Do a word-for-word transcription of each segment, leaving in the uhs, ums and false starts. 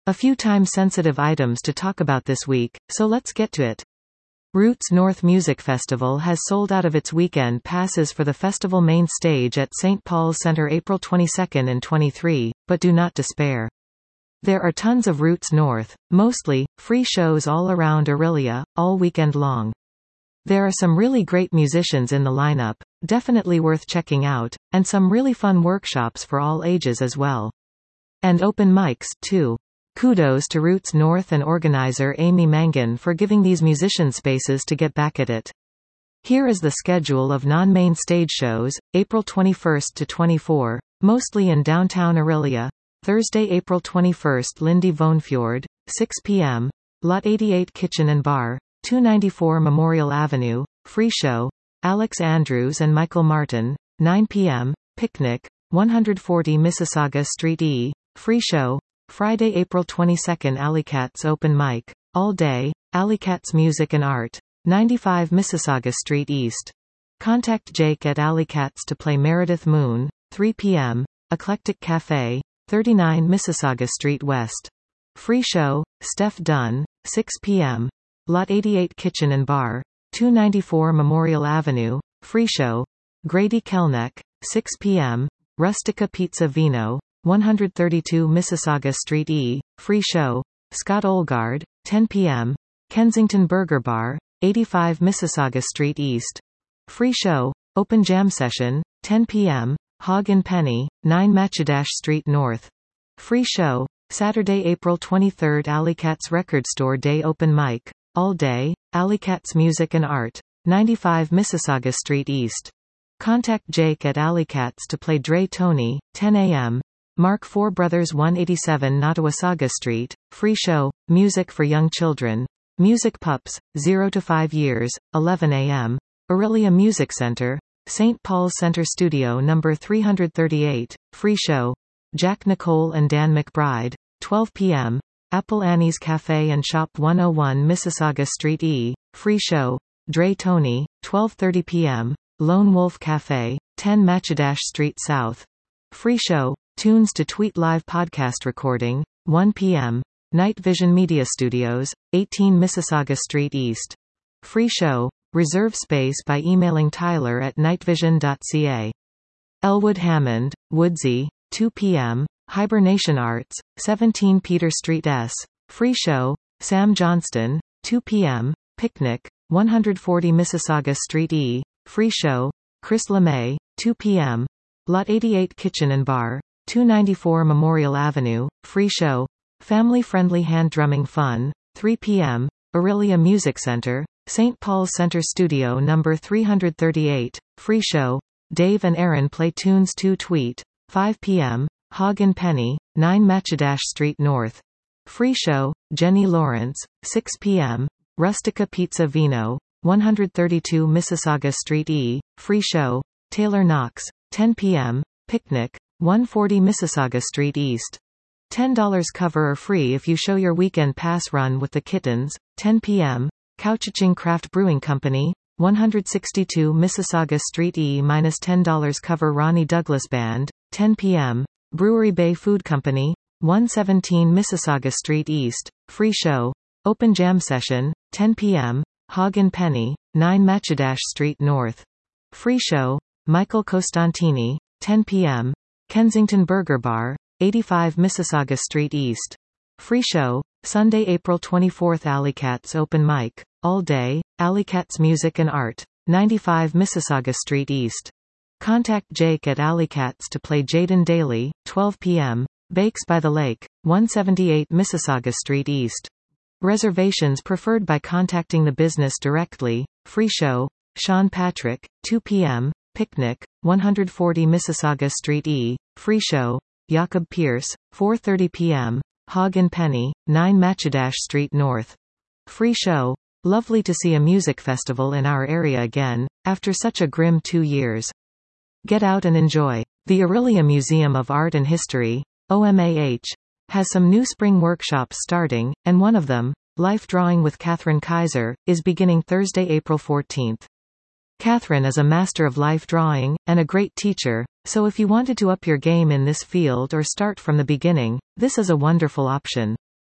A few time-sensitive items to talk about this week, so let's get to it. Roots North Music Festival has sold out of its weekend passes for the festival main stage at Saint Paul's Centre April twenty-second and twenty-third, but do not despair. There are tons of Roots North, mostly free shows all around Orillia, all weekend long. There are some really great musicians in the lineup, definitely worth checking out, and some really fun workshops for all ages as well. And open mics, too. Kudos to Roots North and organizer Amy Mangan for giving these musicians spaces to get back at it. Here is the schedule of non-main stage shows, April twenty-first to twenty-fourth, mostly in downtown Orillia. Thursday, April twenty-first, Lindy Vonfjord, six p m, Lot eighty-eight Kitchen and Bar, two ninety-four Memorial Avenue, free show, Alex Andrews and Michael Martin, nine p m, Picnic, one forty Mississauga Street E, free show, Friday, April twenty-second, Alleycats open mic, all day, Alleycats Music and Art, ninety-five Mississauga Street East. Contact Jake at Alleycats to play Meredith Moon, three p m, Eclectic Cafe, thirty-nine Mississauga Street West. Free show, Steph Dunn, six p m, Lot eighty-eight Kitchen and Bar, two ninety-four Memorial Avenue, free show, Grady Kelneck, six p m, Rustica Pizza Vino, one thirty-two Mississauga Street E, free show, Scott Olgard, ten p m, Kensington Burger Bar, eighty-five Mississauga Street East. Free show, Open Jam Session, ten p m, Hog and Penny, nine Matchedash Street North. Free show, Saturday, April twenty-third, Alleycats Record Store Day open mic, all day, Alleycats Music and Art, ninety-five Mississauga Street East. Contact Jake at Alleycats to play Dre Tony, ten a m, Mark Four Brothers one eighty-seven Nottawasaga Street, free show, Music for Young Children, Music Pups, zero to five years, eleven a m, Orillia Music Center, Saint Paul's Centre Studio number three thirty-eight, free show, Jack Nicole and Dan McBride, twelve p m, Apple Annie's Cafe and Shop one oh one Mississauga Street E, free show, Dre Tony, twelve thirty p m, Lone Wolf Cafe, ten Matchedash Street South. Free show, Tunes to Tweet live podcast recording, one p m, Night Vision Media Studios, eighteen Mississauga Street East. Free show, reserve space by emailing Tyler at nightvision dot c a. Elwood Hammond, Woodsy, two p m, Hibernation Arts, seventeen Peter Street S. Free show, Sam Johnston, two p m, Picnic, one forty Mississauga Street E, free show, Chris LeMay, two p m, Lot eighty-eight Kitchen and Bar, two ninety-four Memorial Avenue, free show, family-friendly hand drumming fun, three p m, Orillia Music Center, Saint Paul's Centre Studio number three thirty-eight, free show, Dave and Aaron play tunes to Tweet, five p m, Hog and Penny, nine Matchedash Street North. Free show, Jenny Lawrence, six p m, Rustica Pizza Vino, one thirty-two Mississauga Street E, free show, Taylor Knox, ten p m, Picnic, one forty Mississauga Street East. ten dollars cover or free if you show your weekend pass run with the Kittens, ten p m, Couchaching Craft Brewing Company, one sixty-two Mississauga Street E minus ten dollars cover Ronnie Douglas Band, ten p m, Brewery Bay Food Company, one seventeen Mississauga Street East, free show, Open Jam Session, ten p m, Hog and Penny, nine Matchedash Street North. Free show, Michael Costantini, ten p m, Kensington Burger Bar, eighty-five Mississauga Street East. Free show, Sunday, April twenty-fourth, Alleycats open mic, all day, Alleycats Music and Art, ninety-five Mississauga Street East. Contact Jake at Alleycats to play Jaden Daly, twelve p m, Bakes by the Lake, one seventy-eight Mississauga Street East. Reservations preferred by contacting the business directly. Free show, Sean Patrick, two p m, Picnic, one forty Mississauga Street E, free show, Jakob Pierce, four thirty p m, Hog and Penny, nine Matchedash Street North. Free show, lovely to see a music festival in our area again, after such a grim two years. Get out and enjoy. The Orillia Museum of Art and History, O M A H, has some new spring workshops starting, and one of them, Life Drawing with Catherine Kaiser, is beginning Thursday, April fourteenth. Catherine is a master of life drawing, and a great teacher, so if you wanted to up your game in this field or start from the beginning, this is a wonderful option.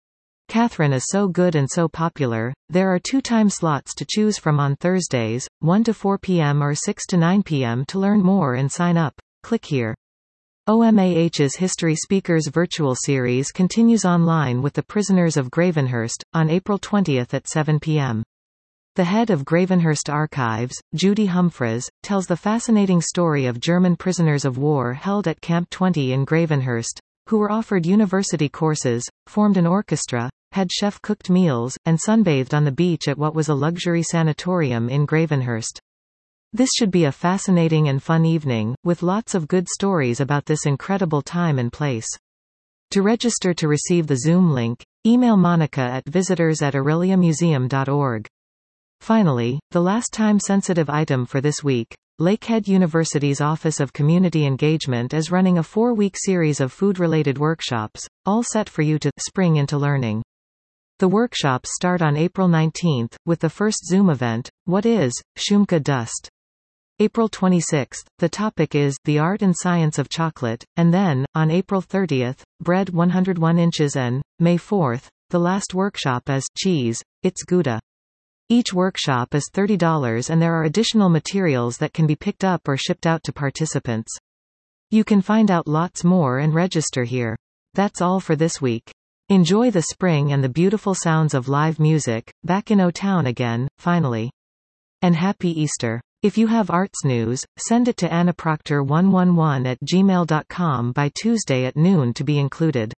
Catherine is so good and so popular. There are two time slots to choose from on Thursdays, one to four p m or six to nine p m To learn more and sign up, click here. O M A H's History Speakers virtual series continues online with the Prisoners of Gravenhurst, on April twentieth at seven p m The head of Gravenhurst Archives, Judy Humphreys, tells the fascinating story of German prisoners of war held at Camp twenty in Gravenhurst, who were offered university courses, formed an orchestra, had chef-cooked meals, and sunbathed on the beach at what was a luxury sanatorium in Gravenhurst. This should be a fascinating and fun evening, with lots of good stories about this incredible time and place. To register to receive the Zoom link, email Monica at visitors at aurelia museum dot org. Finally, the last time-sensitive item for this week. Lakehead University's Office of Community Engagement is running a four-week series of food-related workshops, all set for you to spring into learning. The workshops start on April nineteenth, with the first Zoom event, What is Shumka Dust? April twenty-sixth, the topic is The Art and Science of Chocolate, and then, on April thirtieth, Bread one hundred one inches and, May fourth, the last workshop is Cheese, It's Gouda. Each workshop is thirty dollars and there are additional materials that can be picked up or shipped out to participants. You can find out lots more and register here. That's all for this week. Enjoy the spring and the beautiful sounds of live music, back in O-Town again, finally. And happy Easter. If you have arts news, send it to anna proctor one one one at gmail dot com by Tuesday at noon to be included.